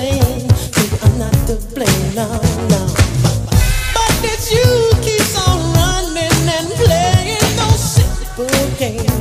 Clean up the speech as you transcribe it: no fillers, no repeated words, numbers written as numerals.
blame. Baby, I'm not to blame, no, no. But it's you keeps on running and playing those simple games.